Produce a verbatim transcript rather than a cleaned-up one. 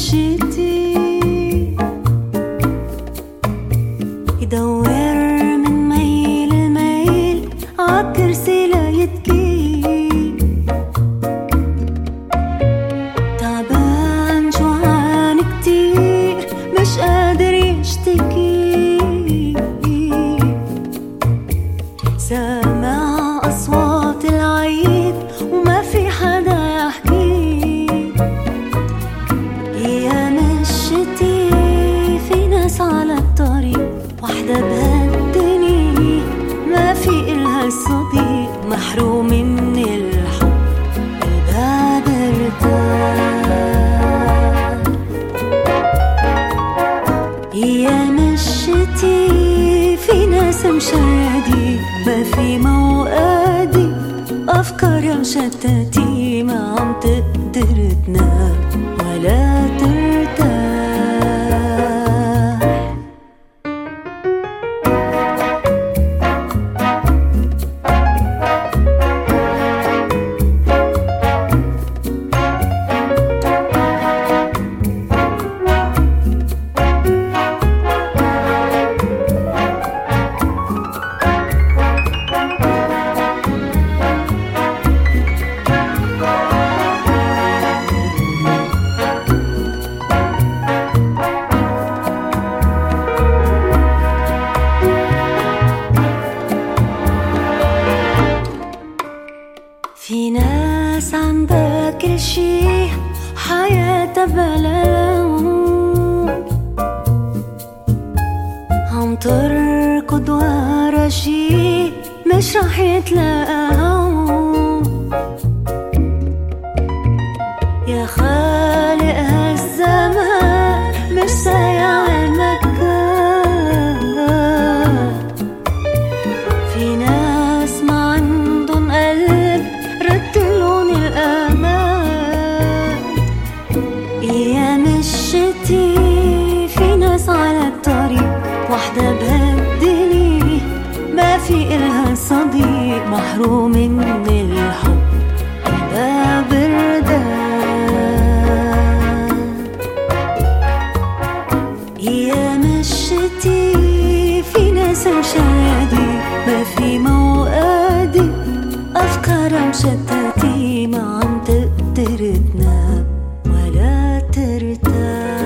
مشيتي يدور من ميل لميل عالكرسي لا يتكي، تعبان جوعان كتير مش قادر يشتكي، سامع أصوات العيد وما في حدا يحكي. يا مشيتي في ناس على الطريق، وحدة بهالدنيا ما في إلها صديق، محروم من الحب قلبها برتاح. يا مشيتي في ناس مشردين ما في موقدي، أفكارها مشتتي ما عم تقدر تنام ولا ترتاح. في ناس عندها كل شي حياتها بلا لون، عم تركض ورا شي مش رح يتلاقون. يا خالق هالزمان مش سايع المكان، في ناس ما عندن قلب ردلون الأمان. يا مشيتي في ناس على الطريق، وحدة بهالدنيا ما في إلها صديق، محروم من الحب قلبها بردان. يا مشيتي في ناس مشردي ما في موقدي، أفكارها مشتتي ما عم تقدر تنام ولا ترتاح.